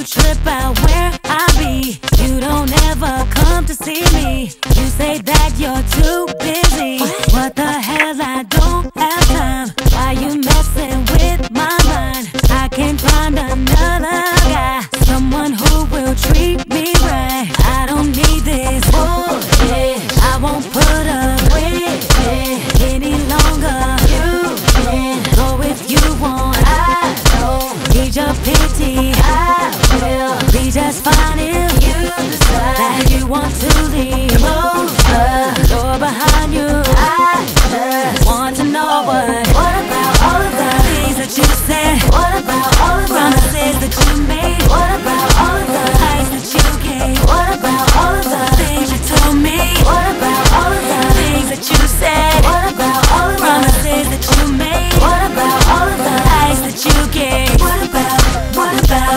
You trip out where I be. You don't ever come to see me. You say that you're too busy. What the hell, I don't have time. Why you messing with my mind? I can't find another guy, someone who will treat me right. I don't need this bullshit. I won't put up with it any longer. You can go if you want. I don't need your pity. I will be just fine if you decide that you want to leave. Close the door behind you. I just want to know what about all of the things that you said? What about all of the promises that you made? What about all of the lies that you gave? What about all of the things you told me? What about all of the things that you said? What about all of the promises that you made? What about all of the lies that you gave? What about us? What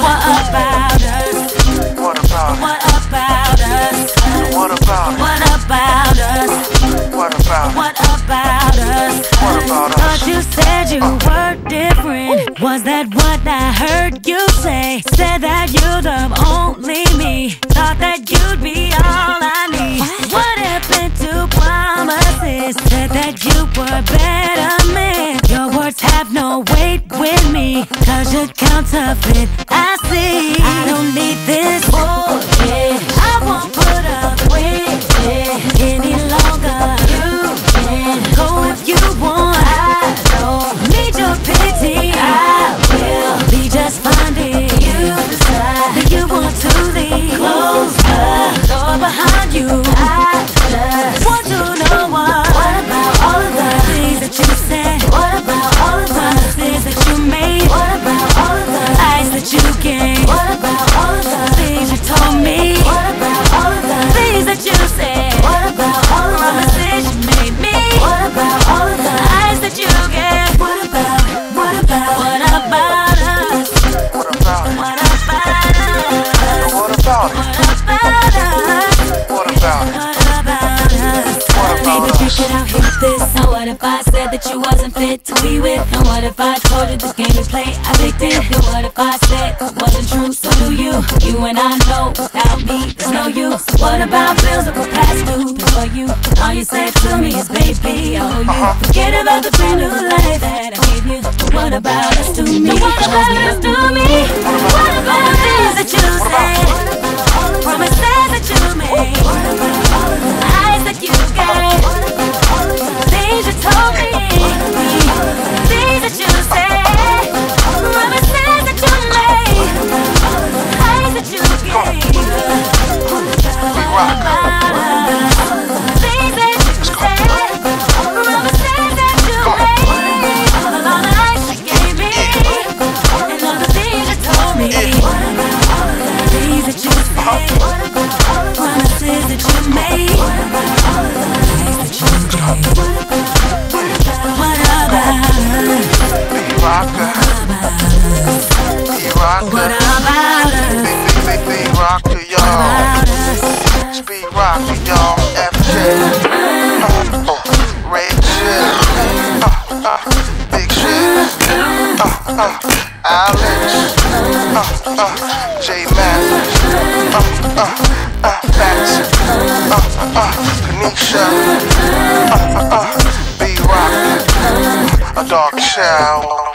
about us? What about What about us? What about What about us? What about What about us? What about us? Thought you said you were different. Was that what I heard you say? Said that you'd love only me. Thought that you'd be all I need. What happened to promises? Said that you were a better man. Your words have no weight with me, 'cause you're counterfeit, I see. I don't need this bullshit. I won't put up with it any longer. You can go if you want. I don't need your pity. I will be just fine if you decide that you want to leave. Close the door behind you. I just want to know what about all of the things that you said? What about all of the promises that you made? What about all of the lies that you gave? What about all of the things you told me? What about all of the things that you said? What about all of the promises you made me? What about all of the lies that you gave? What about us? What about What about us? What about What about us? What about What about us? Maybe you should hear this. Now what if I said that you wasn't fit to be with? And what if I told you this game we play I picked it? And what if I said it wasn't true? So do you? You and I know without me there's no use. What about bills that were past due for you? All you said to me is baby, I owe you. Forget about the brand new life that I gave you. But what about us to me? What about us to me? What about things that you said? Promises that you made? Lies that you gave? Things you told me? Things that you said? Promises that you made? Lies that you gave? What about us? Things that you said? Promises that you made? All the lies you gave me? And all the things you told me? Things that you said? Promises that you made? Lies that you gave? What about us? B-Rocker? What about us? B-Rocker, y'all. It's B-Rocker, y'all. FJ. Red Shit. Big Shit. Alex. J Mathis. Fancy. Kanisha. B-Rocker. A Dark Shower.